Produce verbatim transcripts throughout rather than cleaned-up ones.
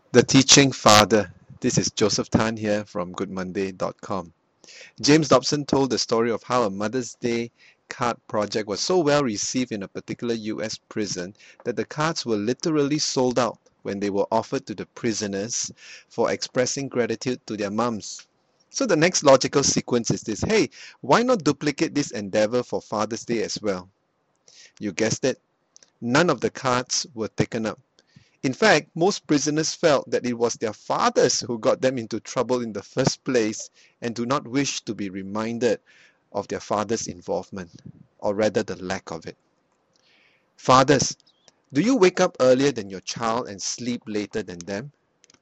The Teaching Father. This is Joseph Tan here from good monday dot com. James Dobson told the story of how a Mother's Day card project was so well received in a particular U S prison that the cards were literally sold out when they were offered to the prisoners for expressing gratitude to their mums. So the next logical sequence is this: hey, why not duplicate this endeavor for Father's Day as well? You guessed it, none of the cards were taken up. In fact, most prisoners felt that it was their fathers who got them into trouble in the first place and do not wish to be reminded of their father's involvement, or rather the lack of it. Fathers, do you wake up earlier than your child and sleep later than them?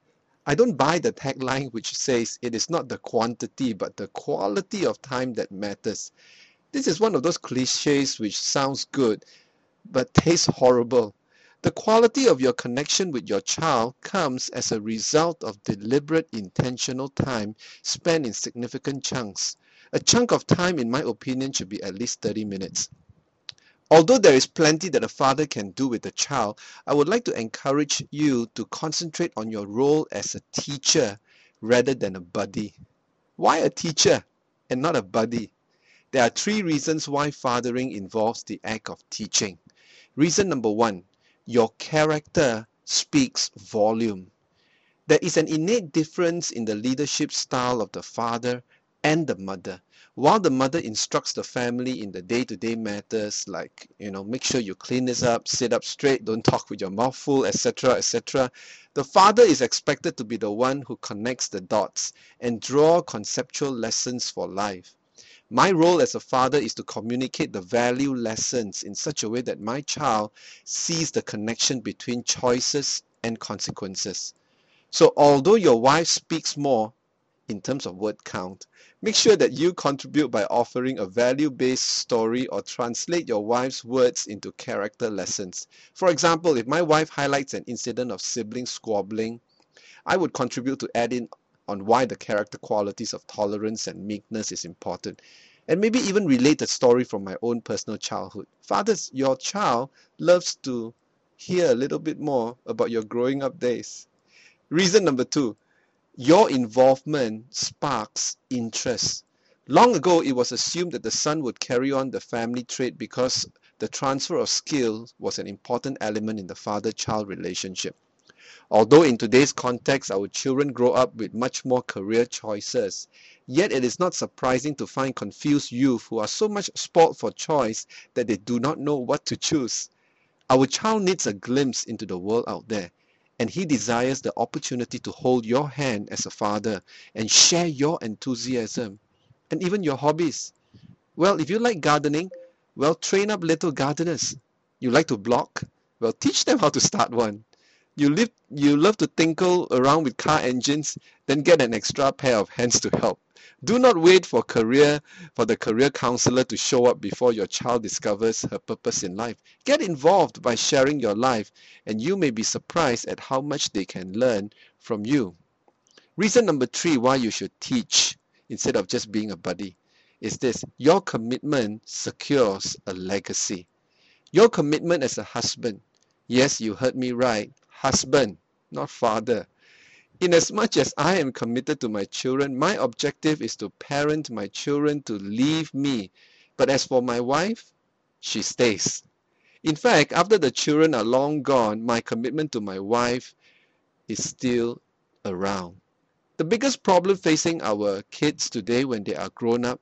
I don't buy the tagline which says it is not the quantity but the quality of time that matters. This is one of those cliches which sounds good but tastes horrible. The quality of your connection with your child comes as a result of deliberate, intentional time spent in significant chunks. A chunk of time, in my opinion, should be at least thirty minutes. Although there is plenty that a father can do with a child, I would like to encourage you to concentrate on your role as a teacher rather than a buddy. Why a teacher and not a buddy? There are three reasons why fathering involves the act of teaching. Reason number one, your character speaks volume. There is an innate difference in the leadership style of the father and the mother. While the mother instructs the family in the day-to-day matters like, you know, make sure you clean this up, sit up straight, don't talk with your mouth full, et cetera, et cetera, the father is expected to be the one who connects the dots and draw conceptual lessons for life. My role as a father is to communicate the value lessons in such a way that my child sees the connection between choices and consequences. So although your wife speaks more in terms of word count, make sure that you contribute by offering a value-based story or translate your wife's words into character lessons. For example, if my wife highlights an incident of sibling squabbling, I would contribute to add in on why the character qualities of tolerance and meekness is important, and maybe even relate a story from my own personal childhood. Fathers, your child loves to hear a little bit more about your growing up days. Reason number two, your involvement sparks interest. Long ago, it was assumed that the son would carry on the family trait because the transfer of skills was an important element in the father-child relationship. Although in today's context our children grow up with much more career choices, yet it is not surprising to find confused youth who are so much spoiled for choice that they do not know what to choose. Our child needs a glimpse into the world out there, and he desires the opportunity to hold your hand as a father and share your enthusiasm and even your hobbies. Well, if you like gardening, well, train up little gardeners. You like to block? Well, teach them how to start one. You live, you love to tinkle around with car engines, then get an extra pair of hands to help. Do not wait for career for the career counselor to show up before your child discovers her purpose in life. Get involved by sharing your life, and you may be surprised at how much they can learn from you. Reason number three why you should teach instead of just being a buddy is this: your commitment secures a legacy. Your commitment as a husband, yes, you heard me right, husband, not father. Inasmuch as I am committed to my children, my objective is to parent my children to leave me. But as for my wife, she stays. In fact, after the children are long gone, my commitment to my wife is still around. The biggest problem facing our kids today when they are grown up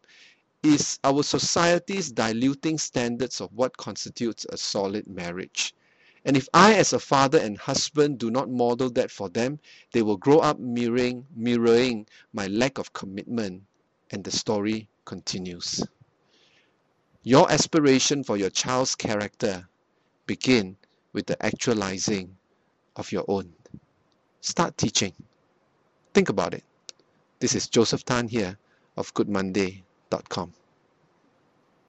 is our society's diluting standards of what constitutes a solid marriage. And if I as a father and husband do not model that for them, they will grow up mirroring, mirroring my lack of commitment, and the story continues. Your aspiration for your child's character begin with the actualizing of your own. Start teaching. Think about it. This is Joseph Tan here of good monday dot com.